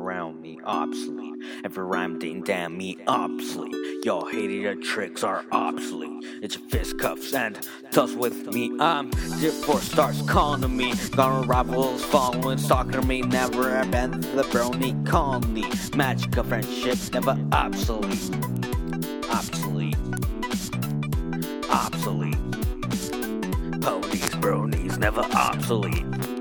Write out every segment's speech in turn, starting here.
around me obsolete. Every rhyme didn't damn me obsolete. Y'all hated your tricks are obsolete. It's your fist cuffs and toss with me. I'm Four stars calling to me. Gonna rivals following, stalking to me. Never abandon the brony colony. Magic of friendship never obsolete. Obsolete. Obsolete. Ponies, bronies, never obsolete.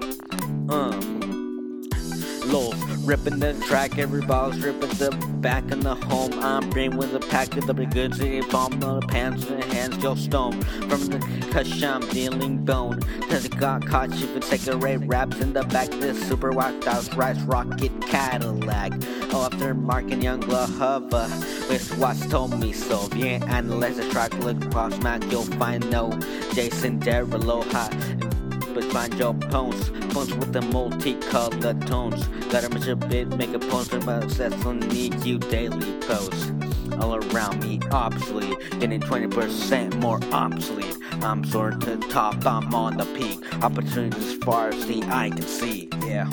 Lols, ripping the track, everybody's ripping the back in the home. I'm bringing with a pack of the goods, bomb on the pants and hands, yo stone. From the cushion, I'm dealing bone. Cause it got caught, she would take the red raps in the back. This super whacked out rice rocket Cadillac. Oh, after marking young Lahava, with what's told me so. If you ain't analyze the track, look across Mac, you'll find no Jason Derulo hot. But find your poems with the multicolored tones. Gotta match a bit, make a post about sets on need you daily posts. All around me obsolete, getting 20% more obsolete. I'm soaring to the top, I'm on the peak. Opportunities as far as the eye can see. Yeah.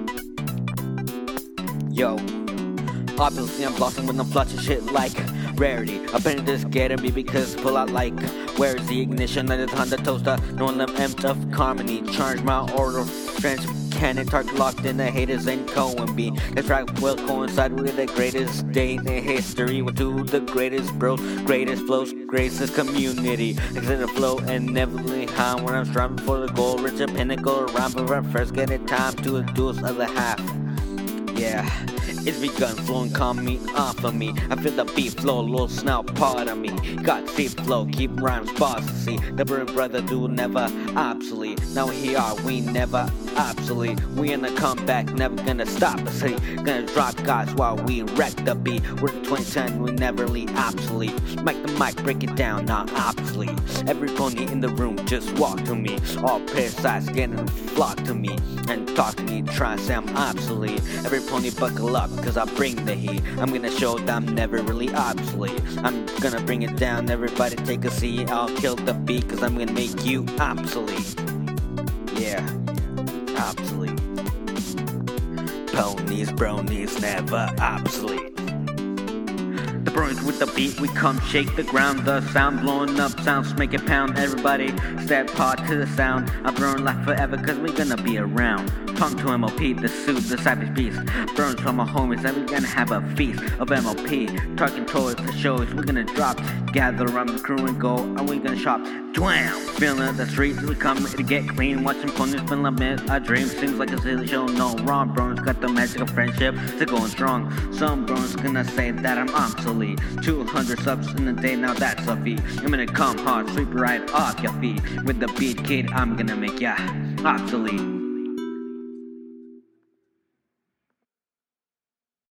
Yo. Obviously I'm blossoming when I'm flushing shit like rarity. Apprentice getting me because pull out like where's the ignition of the Honda toaster? No one left empty of harmony. Charge my order French cannon target locked in the haters and Cohen B. The track will coincide with the greatest day in history. With two the greatest bros, greatest flows, greatest community. Exit the flow and never high when I'm striving for the goal. Reach a pinnacle around but first get it time to a duel's other half. Yeah, it's begun flowing, calm me off of me. I feel the beat flow, little snout part of me. Got deep flow, keep rhymes bossy. The brother do never obsolete. Now here are, we never obsolete. We in the comeback, never gonna stop us. See, gonna drop guys while we wreck the beat. We're 2010, we never leave obsolete. Make the mic, break it down, not obsolete. Every pony in the room just walk to me. All precise, getting flock to me. And talk to me, try to say I'm obsolete. Every pony buckle up, cause I bring the heat. I'm gonna show that I'm never really obsolete. I'm gonna bring it down, everybody take a seat. I'll kill the beat, cause I'm gonna make you obsolete. Yeah, obsolete. Ponies, bronies, never obsolete. The bronies with the beat, we come shake the ground. The sound blowing up, sounds make it pound. Everybody step hard to the sound. I'm throwing life forever, cause we gonna be around. Punk to MOP, the suit, the savage beast. Burns from my homies, and we gonna have a feast of MOP. Talking toys for shows, we gonna drop. Gather around the crew and go, and we gonna shop. Dwam! Feeling the streets, we come to get clean. Watching ponies feel a dream. Seems like a silly show, no wrong. Bros got the magic of friendship, they're going strong. Some bros gonna say that I'm obsolete. 200 subs in a day, now that's a feat. I'm gonna come hard, sweep right off your feet. With the beat, kid, I'm gonna make ya obsolete.